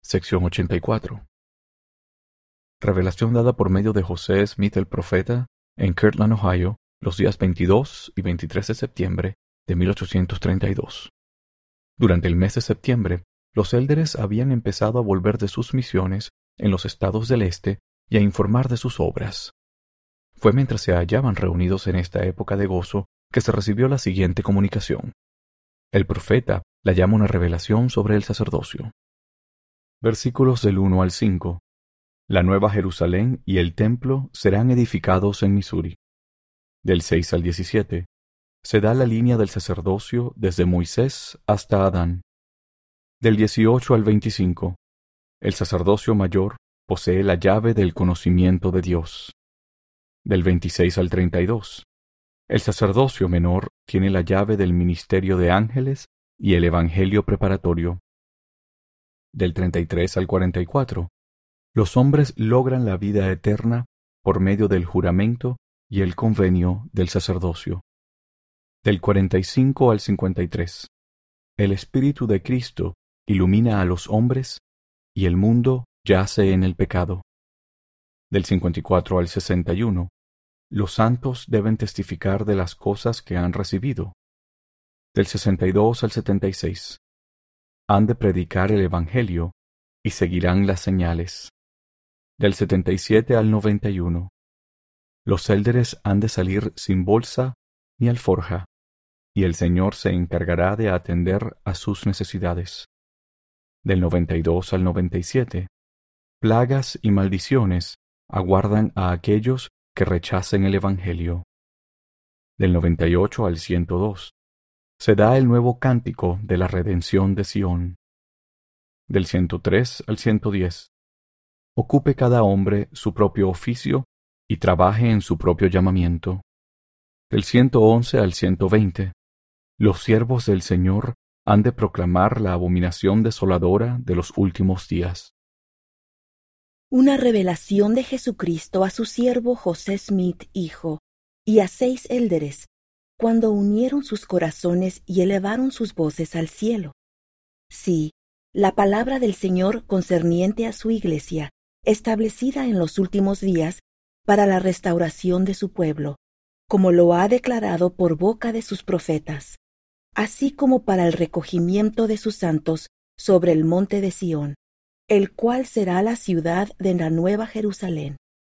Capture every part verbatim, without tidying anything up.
sección ochenta y cuatro. Revelación dada por medio de José Smith el profeta en Kirtland, Ohio, los días veintidós y veintitrés de septiembre de mil ochocientos treinta y dos. Durante el mes de septiembre, los élderes habían empezado a volver de sus misiones en los estados del este y a informar de sus obras. Fue mientras se hallaban reunidos en esta época de gozo que se recibió la siguiente comunicación. El profeta la llama una revelación sobre el sacerdocio. Versículos del uno al cinco. La Nueva Jerusalén y el templo serán edificados en Missouri. Del seis al diecisiete. Se da la línea del sacerdocio desde Moisés hasta Adán. Del dieciocho al veinticinco. El sacerdocio mayor posee la llave del conocimiento de Dios. Del veintiséis al treinta y dos. El sacerdocio menor tiene la llave del ministerio de ángeles y el evangelio preparatorio. Del treinta y tres al cuarenta y cuatro. Los hombres logran la vida eterna por medio del juramento y el convenio del sacerdocio. Del cuarenta y cinco al cincuenta y tres. El Espíritu de Cristo ilumina a los hombres y el mundo yace en el pecado. Del cincuenta y cuatro al sesenta y uno. Los santos deben testificar de las cosas que han recibido. Del sesenta y dos al setenta y seis. Han de predicar el Evangelio y seguirán las señales. Del setenta y siete al noventa y uno. Los élderes han de salir sin bolsa ni alforja, y el Señor se encargará de atender a sus necesidades. Del noventa y dos al noventa y siete. Plagas y maldiciones aguardan a aquellos que rechacen el Evangelio. Del noventa y ocho al ciento dos. Se da el nuevo cántico de la redención de Sión. Del ciento tres al ciento diez. Ocupe cada hombre su propio oficio y trabaje en su propio llamamiento. Del ciento once al ciento veinte. Los siervos del Señor han de proclamar la abominación desoladora de los últimos días. Una revelación de Jesucristo a su siervo José Smith, hijo, y a seis élderes, cuando unieron sus corazones y elevaron sus voces al cielo. Sí, la palabra del Señor concerniente a su iglesia, establecida en los últimos días para la restauración de su pueblo, como lo ha declarado por boca de sus profetas, así como para el recogimiento de sus santos sobre el monte de Sión, el cual será la ciudad de la Nueva Jerusalén.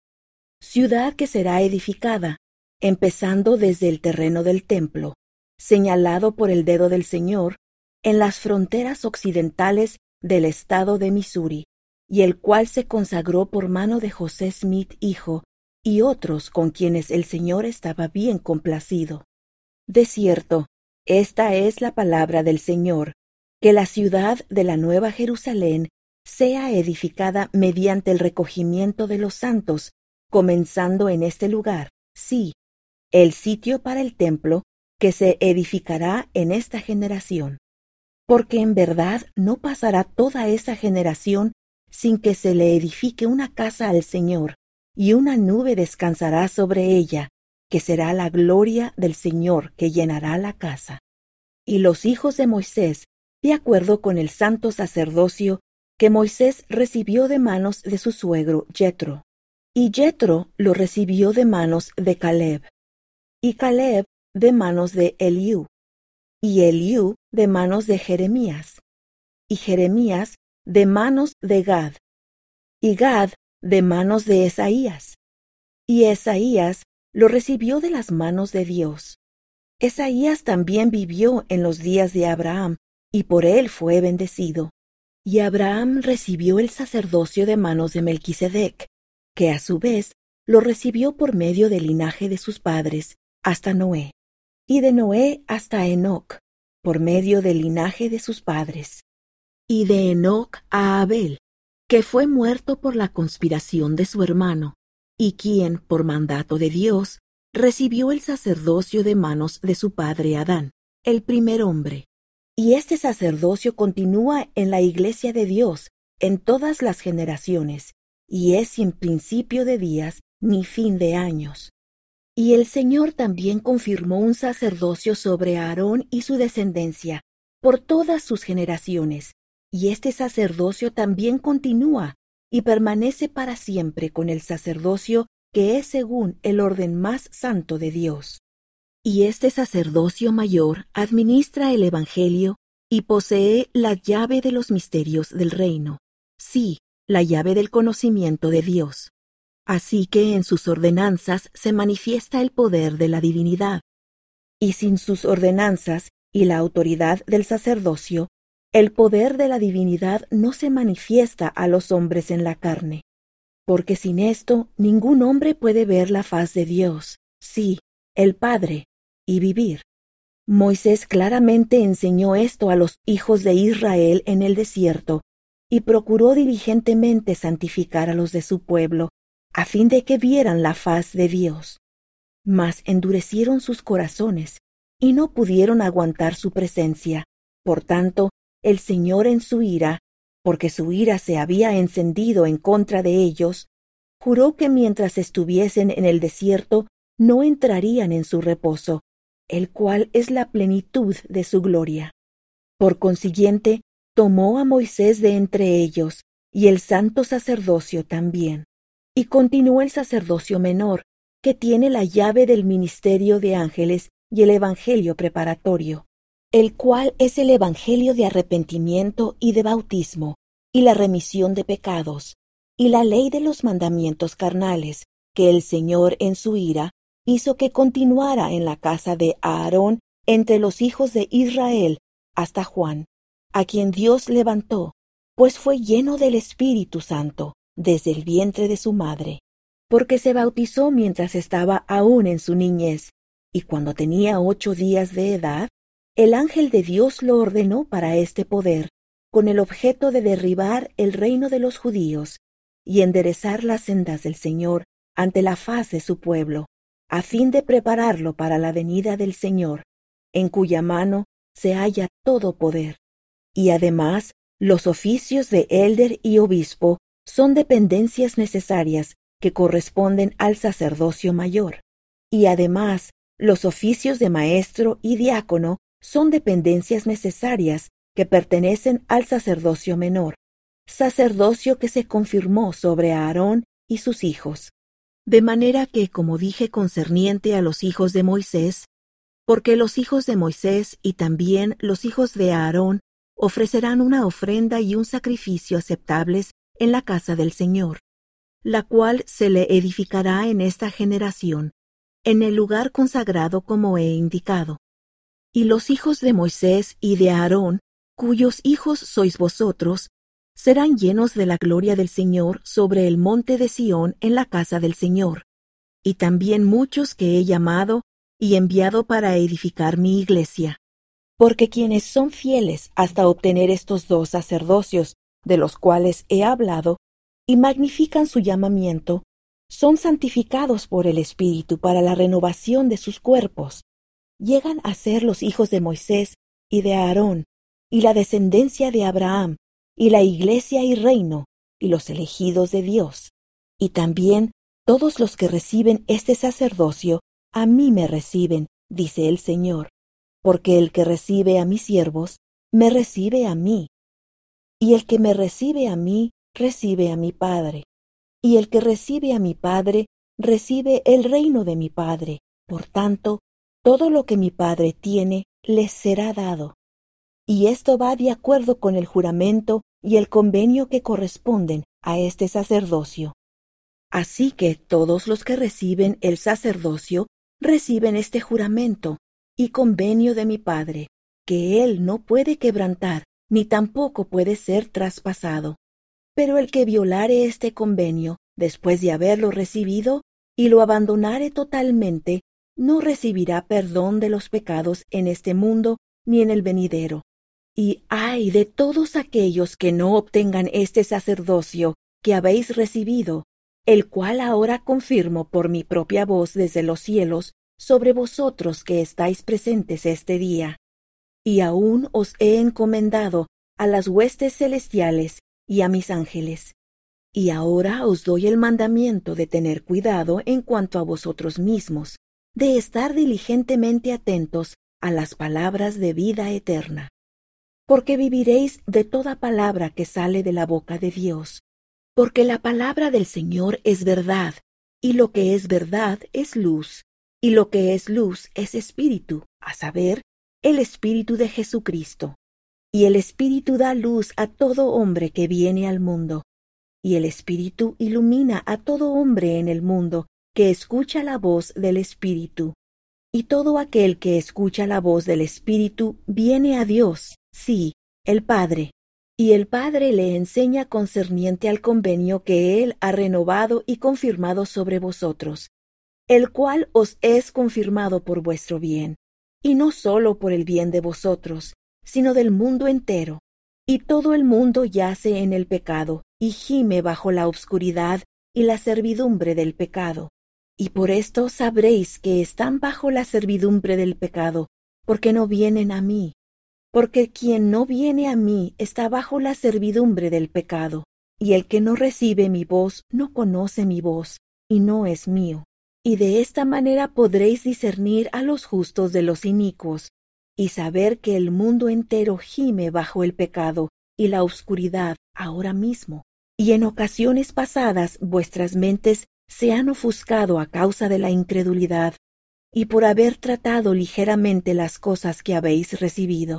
Ciudad que será edificada, empezando desde el terreno del templo, señalado por el dedo del Señor, en las fronteras occidentales del estado de Missouri, y el cual se consagró por mano de José Smith, hijo, y otros con quienes el Señor estaba bien complacido. De cierto, esta es la palabra del Señor, que la ciudad de la Nueva Jerusalén sea edificada mediante el recogimiento de los santos, comenzando en este lugar, sí, el sitio para el templo que se edificará en esta generación. Porque en verdad no pasará toda esa generación sin que se le edifique una casa al Señor, y una nube descansará sobre ella, que será la gloria del Señor que llenará la casa. Y los hijos de Moisés, de acuerdo con el santo sacerdocio que Moisés recibió de manos de su suegro Jetro, y Jetro lo recibió de manos de Caleb, y Caleb de manos de Eliú, y Eliú de manos de Jeremías, y Jeremías de manos de Gad, y Gad de manos de Esaías, y Esaías lo recibió de las manos de Dios. Esaías también vivió en los días de Abraham, y por él fue bendecido. Y Abraham recibió el sacerdocio de manos de Melquisedec, que a su vez lo recibió por medio del linaje de sus padres, hasta Noé, y de Noé hasta Enoc, por medio del linaje de sus padres, y de Enoc a Abel, que fue muerto por la conspiración de su hermano, y quien, por mandato de Dios, recibió el sacerdocio de manos de su padre Adán, el primer hombre. Y este sacerdocio continúa en la Iglesia de Dios en todas las generaciones, y es sin principio de días ni fin de años. Y el Señor también confirmó un sacerdocio sobre Aarón y su descendencia por todas sus generaciones, y este sacerdocio también continúa y permanece para siempre con el sacerdocio que es según el orden más santo de Dios. Y este sacerdocio mayor administra el Evangelio y posee la llave de los misterios del reino, sí, la llave del conocimiento de Dios. Así que en sus ordenanzas se manifiesta el poder de la divinidad. Y sin sus ordenanzas y la autoridad del sacerdocio, el poder de la divinidad no se manifiesta a los hombres en la carne. Porque sin esto ningún hombre puede ver la faz de Dios, sí, el Padre, y vivir. Moisés claramente enseñó esto a los hijos de Israel en el desierto, y procuró diligentemente santificar a los de su pueblo, a fin de que vieran la faz de Dios. Mas endurecieron sus corazones, y no pudieron aguantar su presencia. Por tanto, el Señor en su ira, porque su ira se había encendido en contra de ellos, juró que mientras estuviesen en el desierto no entrarían en su reposo, el cual es la plenitud de su gloria. Por consiguiente, tomó a Moisés de entre ellos, y el santo sacerdocio también. Y continuó el sacerdocio menor, que tiene la llave del ministerio de ángeles y el evangelio preparatorio, el cual es el evangelio de arrepentimiento y de bautismo, y la remisión de pecados, y la ley de los mandamientos carnales, que el Señor en su ira hizo que continuara en la casa de Aarón entre los hijos de Israel hasta Juan, a quien Dios levantó, pues fue lleno del Espíritu Santo desde el vientre de su madre, porque se bautizó mientras estaba aún en su niñez, y cuando tenía ocho días de edad, el ángel de Dios lo ordenó para este poder, con el objeto de derribar el reino de los judíos y enderezar las sendas del Señor ante la faz de su pueblo, a fin de prepararlo para la venida del Señor, en cuya mano se halla todo poder. Y además, los oficios de élder y obispo son dependencias necesarias que corresponden al sacerdocio mayor. Y además, los oficios de maestro y diácono son dependencias necesarias que pertenecen al sacerdocio menor, sacerdocio que se confirmó sobre Aarón y sus hijos. De manera que, como dije concerniente a los hijos de Moisés, porque los hijos de Moisés y también los hijos de Aarón ofrecerán una ofrenda y un sacrificio aceptables en la casa del Señor, la cual se le edificará en esta generación, en el lugar consagrado como he indicado. Y los hijos de Moisés y de Aarón, cuyos hijos sois vosotros, serán llenos de la gloria del Señor sobre el monte de Sión en la casa del Señor, y también muchos que he llamado y enviado para edificar mi iglesia. Porque quienes son fieles hasta obtener estos dos sacerdocios, de los cuales he hablado, y magnifican su llamamiento, son santificados por el Espíritu para la renovación de sus cuerpos. Llegan a ser los hijos de Moisés y de Aarón, y la descendencia de Abraham, y la iglesia y reino, y los elegidos de Dios. Y también todos los que reciben este sacerdocio, a mí me reciben, dice el Señor, porque el que recibe a mis siervos, me recibe a mí. Y el que me recibe a mí, recibe a mi Padre. Y el que recibe a mi Padre, recibe el reino de mi Padre. Por tanto, todo lo que mi Padre tiene, les será dado. Y esto va de acuerdo con el juramento y el convenio que corresponden a este sacerdocio. Así que todos los que reciben el sacerdocio reciben este juramento y convenio de mi Padre, que Él no puede quebrantar, ni tampoco puede ser traspasado. Pero el que violare este convenio, después de haberlo recibido, y lo abandonare totalmente, no recibirá perdón de los pecados en este mundo ni en el venidero. Y ay de todos aquellos que no obtengan este sacerdocio que habéis recibido, el cual ahora confirmo por mi propia voz desde los cielos sobre vosotros que estáis presentes este día. Y aún os he encomendado a las huestes celestiales y a mis ángeles. Y ahora os doy el mandamiento de tener cuidado en cuanto a vosotros mismos, de estar diligentemente atentos a las palabras de vida eterna. porque viviréis de toda palabra que sale de la boca de Dios. Porque la palabra del Señor es verdad, y lo que es verdad es luz, y lo que es luz es espíritu, a saber, el espíritu de Jesucristo. Y el espíritu da luz a todo hombre que viene al mundo, y el espíritu ilumina a todo hombre en el mundo que escucha la voz del espíritu. Y todo aquel que escucha la voz del espíritu viene a Dios, sí, el Padre. Y el Padre le enseña concerniente al convenio que Él ha renovado y confirmado sobre vosotros, el cual os es confirmado por vuestro bien, y no sólo por el bien de vosotros, sino del mundo entero. Y todo el mundo yace en el pecado, y gime bajo la obscuridad y la servidumbre del pecado. Y por esto sabréis que están bajo la servidumbre del pecado, porque no vienen a mí. Porque quien no viene a mí está bajo la servidumbre del pecado, y el que no recibe mi voz no conoce mi voz, y no es mío. Y de esta manera podréis discernir a los justos de los inicuos, y saber que el mundo entero gime bajo el pecado y la oscuridad ahora mismo. Y en ocasiones pasadas vuestras mentes se han ofuscado a causa de la incredulidad, y por haber tratado ligeramente las cosas que habéis recibido.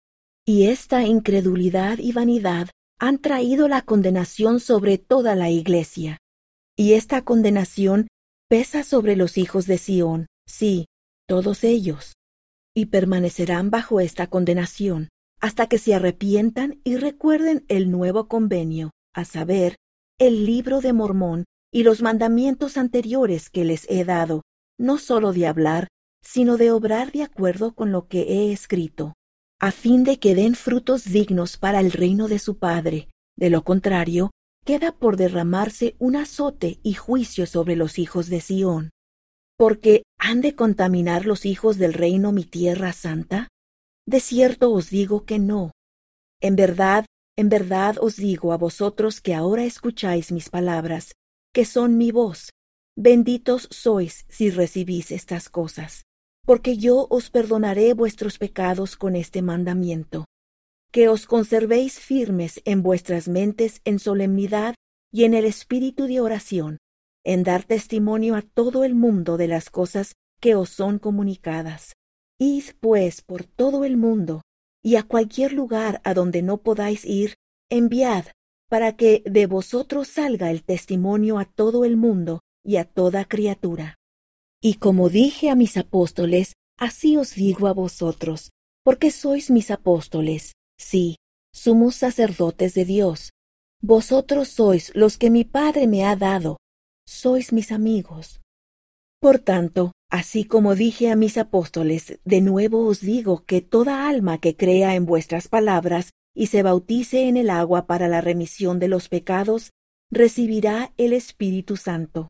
Y esta incredulidad y vanidad han traído la condenación sobre toda la Iglesia. Y esta condenación pesa sobre los hijos de Sión, sí, todos ellos. Y permanecerán bajo esta condenación, hasta que se arrepientan y recuerden el nuevo convenio, a saber, el libro de Mormón y los mandamientos anteriores que les he dado, no sólo de hablar, sino de obrar de acuerdo con lo que he escrito, a fin de que den frutos dignos para el reino de su Padre. De lo contrario, queda por derramarse un azote y juicio sobre los hijos de Sión. Porque ¿han de contaminar los hijos del reino mi tierra santa? De cierto os digo que no. En verdad, en verdad os digo a vosotros que ahora escucháis mis palabras, que son mi voz. Benditos sois si recibís estas cosas. Porque yo os perdonaré vuestros pecados con este mandamiento, que os conservéis firmes en vuestras mentes en solemnidad y en el espíritu de oración, en dar testimonio a todo el mundo de las cosas que os son comunicadas. Id pues por todo el mundo, y a cualquier lugar a donde no podáis ir, enviad, para que de vosotros salga el testimonio a todo el mundo y a toda criatura. Y como dije a mis apóstoles, así os digo a vosotros, porque sois mis apóstoles, sí, sumos sacerdotes de Dios. Vosotros sois los que mi Padre me ha dado, sois mis amigos. Por tanto, así como dije a mis apóstoles, de nuevo os digo que toda alma que crea en vuestras palabras y se bautice en el agua para la remisión de los pecados, recibirá el Espíritu Santo.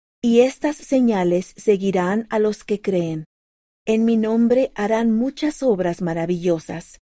Y estas señales seguirán a los que creen. En mi nombre harán muchas obras maravillosas.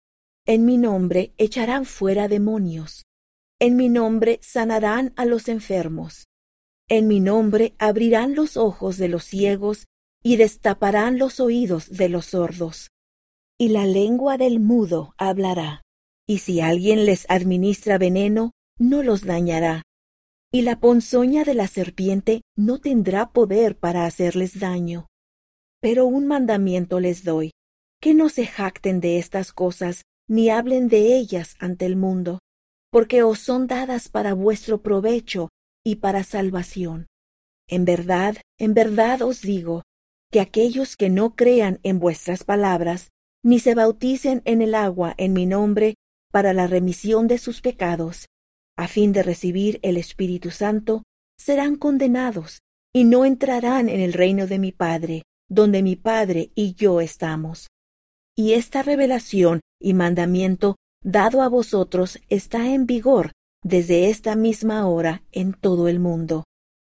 En mi nombre echarán fuera demonios. En mi nombre sanarán a los enfermos. En mi nombre abrirán los ojos de los ciegos y destaparán los oídos de los sordos. Y la lengua del mudo hablará. Y si alguien les administra veneno, no los dañará. Y la ponzoña de la serpiente no tendrá poder para hacerles daño. Pero un mandamiento les doy, que no se jacten de estas cosas, ni hablen de ellas ante el mundo, porque os son dadas para vuestro provecho y para salvación. En verdad, en verdad os digo, que aquellos que no crean en vuestras palabras, ni se bauticen en el agua en mi nombre para la remisión de sus pecados, a fin de recibir el Espíritu Santo, serán condenados, y no entrarán en el reino de mi Padre, donde mi Padre y yo estamos. Y esta revelación y mandamiento dado a vosotros está en vigor desde esta misma hora en todo el mundo.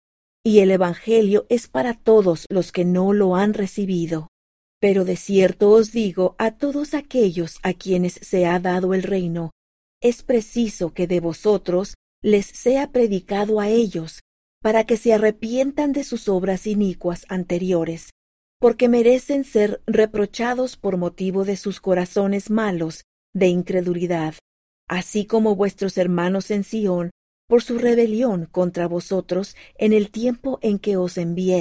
Y el Evangelio es para todos los que no lo han recibido. Pero de cierto os digo a todos aquellos a quienes se ha dado el reino, es preciso que de vosotros les sea predicado a ellos, para que se arrepientan de sus obras inicuas anteriores, porque merecen ser reprochados por motivo de sus corazones malos, de incredulidad, así como vuestros hermanos en Sión, por su rebelión contra vosotros en el tiempo en que os envié.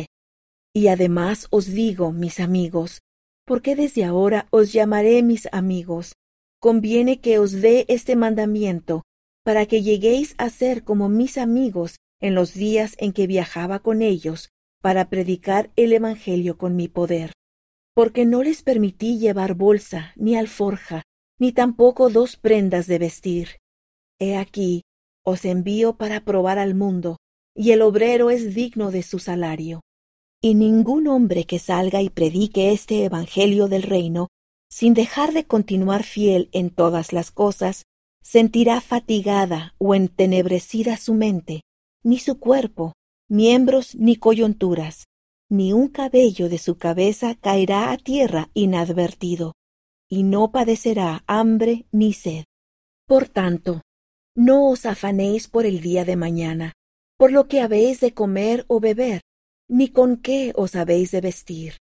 Y además os digo, mis amigos, porque desde ahora os llamaré mis amigos, conviene que os dé este mandamiento, para que lleguéis a ser como mis amigos en los días en que viajaba con ellos, para predicar el Evangelio con mi poder. Porque no les permití llevar bolsa, ni alforja, ni tampoco dos prendas de vestir. He aquí, os envío para probar al mundo, y el obrero es digno de su salario. Y ningún hombre que salga y predique este Evangelio del reino, sin dejar de continuar fiel en todas las cosas, sentirá fatigada o entenebrecida su mente, ni su cuerpo, miembros ni coyunturas, ni un cabello de su cabeza caerá a tierra inadvertido, y no padecerá hambre ni sed. Por tanto, no os afanéis por el día de mañana, por lo que habéis de comer o beber, ni con qué os habéis de vestir.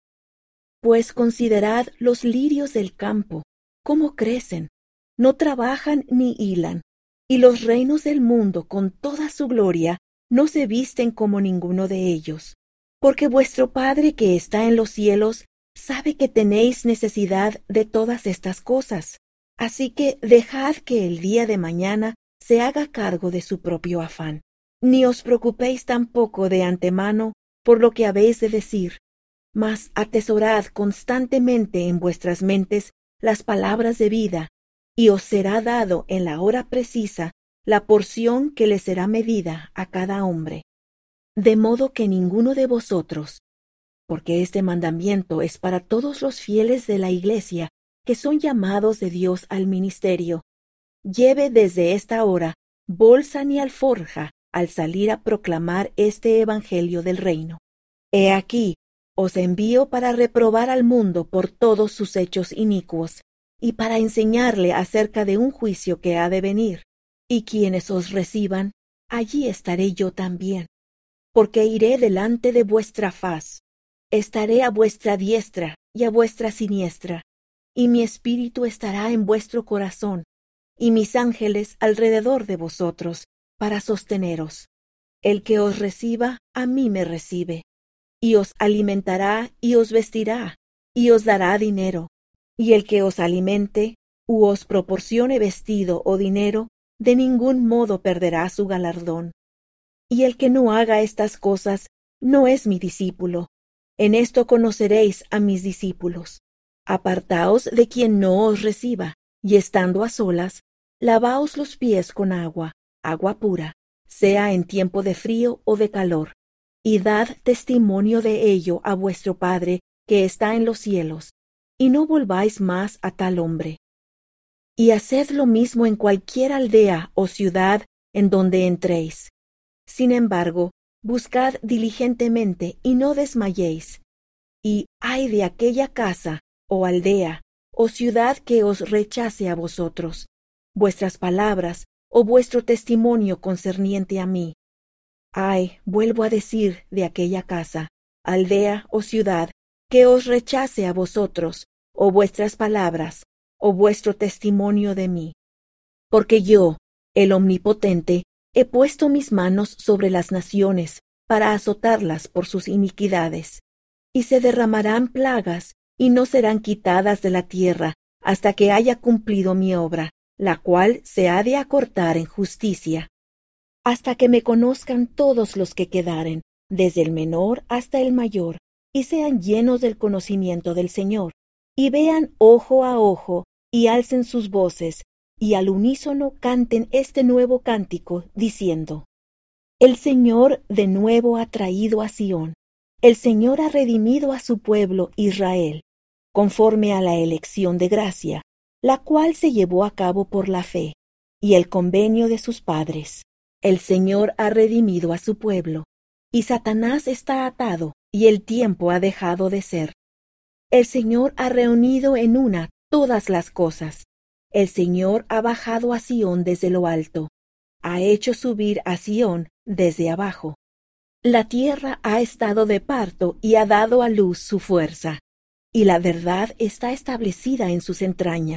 Pues considerad los lirios del campo, cómo crecen, no trabajan ni hilan, y los reinos del mundo con toda su gloria no se visten como ninguno de ellos. Porque vuestro Padre que está en los cielos sabe que tenéis necesidad de todas estas cosas. Así que dejad que el día de mañana se haga cargo de su propio afán. Ni os preocupéis tampoco de antemano por lo que habéis de decir, mas atesorad constantemente en vuestras mentes las palabras de vida, y os será dado en la hora precisa la porción que le será medida a cada hombre. De modo que ninguno de vosotros, porque este mandamiento es para todos los fieles de la Iglesia que son llamados de Dios al ministerio, lleve desde esta hora bolsa ni alforja al salir a proclamar este Evangelio del reino. He aquí, os envío para reprobar al mundo por todos sus hechos inicuos, y para enseñarle acerca de un juicio que ha de venir. Y quienes os reciban, allí estaré yo también. Porque iré delante de vuestra faz, estaré a vuestra diestra y a vuestra siniestra, y mi espíritu estará en vuestro corazón, y mis ángeles alrededor de vosotros, para sosteneros. El que os reciba, a mí me recibe, y os alimentará y os vestirá, y os dará dinero, y el que os alimente, u os proporcione vestido o dinero, de ningún modo perderá su galardón. Y el que no haga estas cosas, no es mi discípulo. En esto conoceréis a mis discípulos. Apartaos de quien no os reciba, y estando a solas, lavaos los pies con agua, agua pura, sea en tiempo de frío o de calor, y dad testimonio de ello a vuestro Padre que está en los cielos, y no volváis más a tal hombre. Y haced lo mismo en cualquier aldea o ciudad en donde entréis. Sin embargo, buscad diligentemente y no desmayéis. Y ay de aquella casa, o aldea, o ciudad que os rechace a vosotros, vuestras palabras, o vuestro testimonio concerniente a mí. Ay, vuelvo a decir de aquella casa, aldea o ciudad, que os rechace a vosotros, o vuestras palabras, o vuestro testimonio de mí. Porque yo, el Omnipotente, he puesto mis manos sobre las naciones, para azotarlas por sus iniquidades. Y se derramarán plagas, y no serán quitadas de la tierra, hasta que haya cumplido mi obra, la cual se ha de acortar en justicia. Hasta que me conozcan todos los que quedaren, desde el menor hasta el mayor, y sean llenos del conocimiento del Señor, y vean ojo a ojo, y alcen sus voces, y al unísono canten este nuevo cántico, diciendo: El Señor de nuevo ha traído a Sión, el Señor ha redimido a su pueblo Israel, conforme a la elección de gracia, la cual se llevó a cabo por la fe, y el convenio de sus padres. El Señor ha redimido a su pueblo, y Satanás está atado, y el tiempo ha dejado de ser. El Señor ha reunido en una todas las cosas. El Señor ha bajado a Sión desde lo alto, ha hecho subir a Sión desde abajo. La tierra ha estado de parto y ha dado a luz su fuerza, y la verdad está establecida en sus entrañas,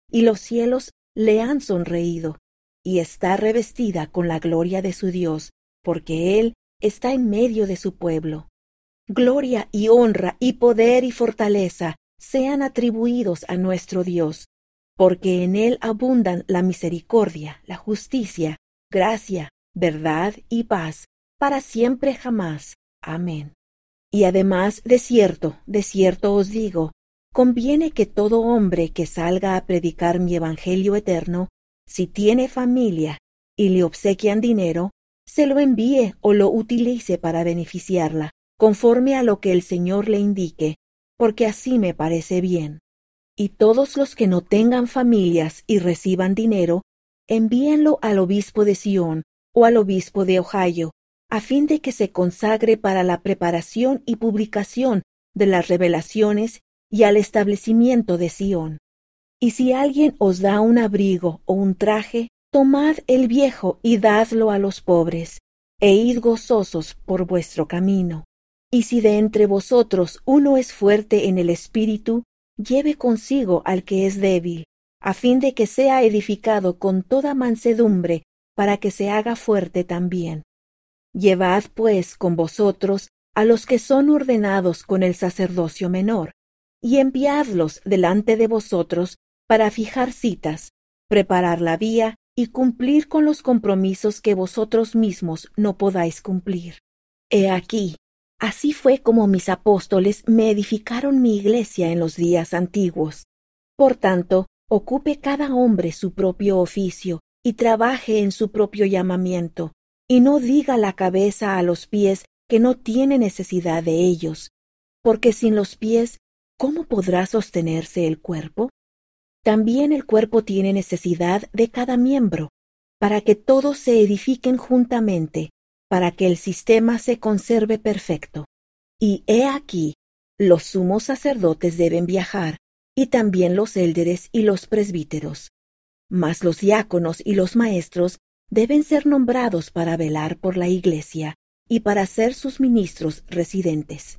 y los cielos le han sonreído, y está revestida con la gloria de su Dios, porque Él está en medio de su pueblo. Gloria y honra y poder y fortaleza sean atribuidos a nuestro Dios, porque en Él abundan la misericordia, la justicia, gracia, verdad y paz, para siempre jamás. Amén. Y además, de cierto, de cierto os digo, conviene que todo hombre que salga a predicar mi evangelio eterno, si tiene familia y le obsequian dinero, se lo envíe o lo utilice para beneficiarla, conforme a lo que el Señor le indique, porque así me parece bien. Y todos los que no tengan familias y reciban dinero, envíenlo al obispo de Sion o al obispo de Ohio, a fin de que se consagre para la preparación y publicación de las revelaciones y al establecimiento de Sion. Y si alguien os da un abrigo o un traje, tomad el viejo y dadlo a los pobres, e id gozosos por vuestro camino. Y si de entre vosotros uno es fuerte en el espíritu, lleve consigo al que es débil, a fin de que sea edificado con toda mansedumbre, para que se haga fuerte también. Llevad pues con vosotros a los que son ordenados con el sacerdocio menor, y enviadlos delante de vosotros para fijar citas, preparar la vía y cumplir con los compromisos que vosotros mismos no podáis cumplir. He aquí, así fue como mis apóstoles me edificaron mi iglesia en los días antiguos. Por tanto, ocupe cada hombre su propio oficio y trabaje en su propio llamamiento, y no diga la cabeza a los pies que no tiene necesidad de ellos, porque sin los pies, ¿cómo podrá sostenerse el cuerpo? También el cuerpo tiene necesidad de cada miembro, para que todos se edifiquen juntamente, para que el sistema se conserve perfecto. Y he aquí, los sumos sacerdotes deben viajar, y también los élderes y los presbíteros. Mas los diáconos y los maestros deben ser nombrados para velar por la iglesia y para ser sus ministros residentes.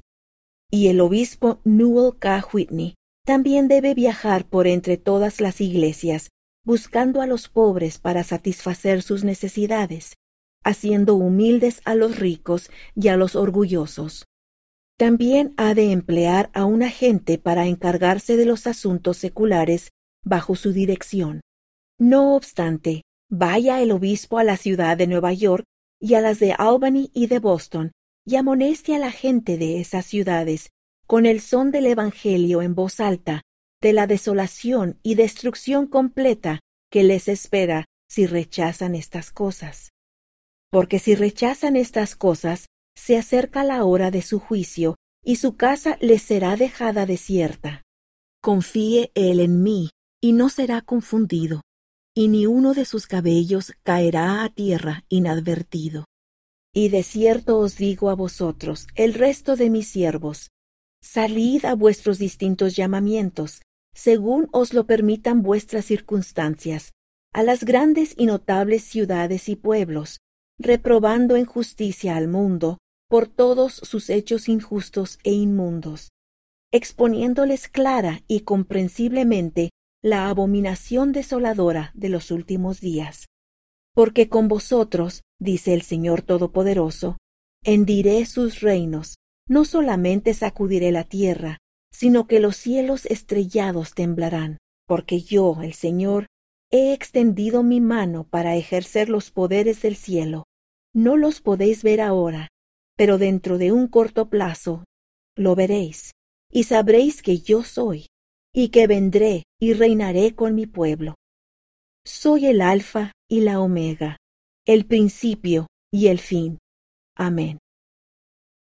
Y el obispo Newell K. Whitney también debe viajar por entre todas las iglesias, buscando a los pobres para satisfacer sus necesidades, haciendo humildes a los ricos y a los orgullosos. También ha de emplear a un agente para encargarse de los asuntos seculares bajo su dirección. No obstante, vaya el obispo a la ciudad de Nueva York y a las de Albany y de Boston, y amoneste a la gente de esas ciudades, con el son del Evangelio en voz alta, de la desolación y destrucción completa que les espera si rechazan estas cosas. Porque si rechazan estas cosas, se acerca la hora de su juicio, y su casa les será dejada desierta. Confíe él en mí, y no será confundido, y ni uno de sus cabellos caerá a tierra inadvertido. Y de cierto os digo a vosotros, el resto de mis siervos, salid a vuestros distintos llamamientos, según os lo permitan vuestras circunstancias, a las grandes y notables ciudades y pueblos, reprobando en justicia al mundo por todos sus hechos injustos e inmundos, exponiéndoles clara y comprensiblemente la abominación desoladora de los últimos días. Porque con vosotros, dice el Señor Todopoderoso, hendiré sus reinos, no solamente sacudiré la tierra, sino que los cielos estrellados temblarán, porque yo, el Señor, he extendido mi mano para ejercer los poderes del cielo. No los podéis ver ahora, pero dentro de un corto plazo lo veréis, y sabréis que yo soy, y que vendré y reinaré con mi pueblo. Soy el Alfa y la Omega, el principio y el fin. Amén.